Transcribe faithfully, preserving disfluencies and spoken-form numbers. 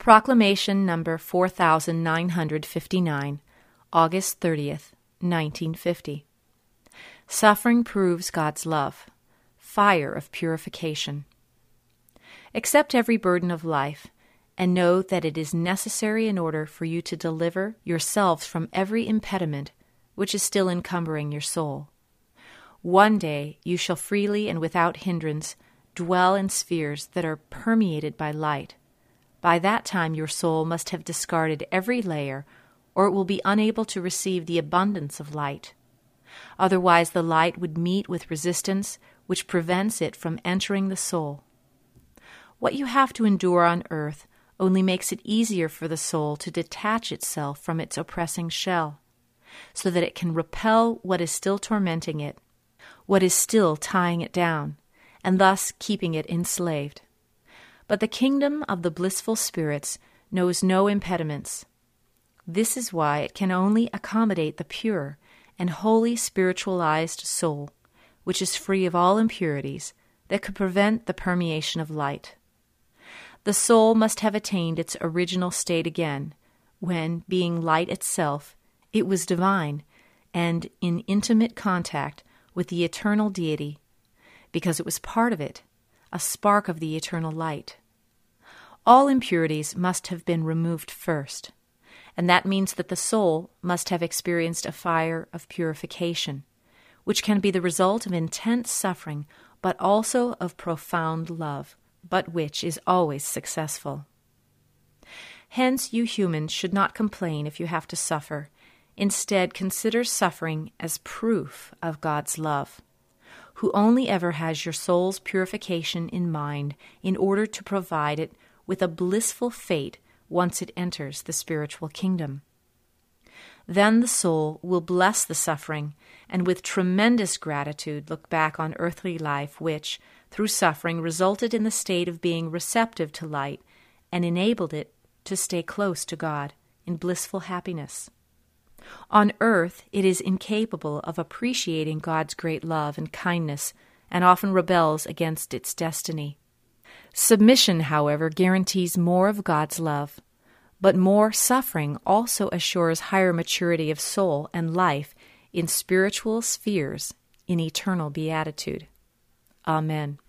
Proclamation number four thousand nine hundred fifty-nine, August thirtieth, nineteen fifty. Suffering proves God's love. Fire of purification. Accept every burden of life, and know that it is necessary in order for you to deliver yourselves from every impediment which is still encumbering your soul. One day you shall freely and without hindrance dwell in spheres that are permeated by light. By that time your soul must have discarded every layer, or it will be unable to receive the abundance of light. Otherwise the light would meet with resistance, which prevents it from entering the soul. What you have to endure on earth only makes it easier for the soul to detach itself from its oppressing shell, so that it can repel what is still tormenting it, what is still tying it down, and thus keeping it enslaved. But the kingdom of the blissful spirits knows no impediments. This is why it can only accommodate the pure and wholly spiritualized soul, which is free of all impurities that could prevent the permeation of light. The soul must have attained its original state again, when, being light itself, it was divine and in intimate contact with the eternal deity, because it was part of it, a spark of the eternal light. All impurities must have been removed first, and that means that the soul must have experienced a fire of purification, which can be the result of intense suffering, but also of profound love, but which is always successful. Hence, you humans should not complain if you have to suffer. Instead, consider suffering as proof of God's love, who only ever has your soul's purification in mind in order to provide it with a blissful fate once it enters the spiritual kingdom. Then the soul will bless the suffering and with tremendous gratitude look back on earthly life which, through suffering, resulted in the state of being receptive to light and enabled it to stay close to God in blissful happiness. On earth, it is incapable of appreciating God's great love and kindness and often rebels against its destiny. Submission, however, guarantees more of God's love, but more suffering also assures higher maturity of soul and life in spiritual spheres in eternal beatitude. Amen.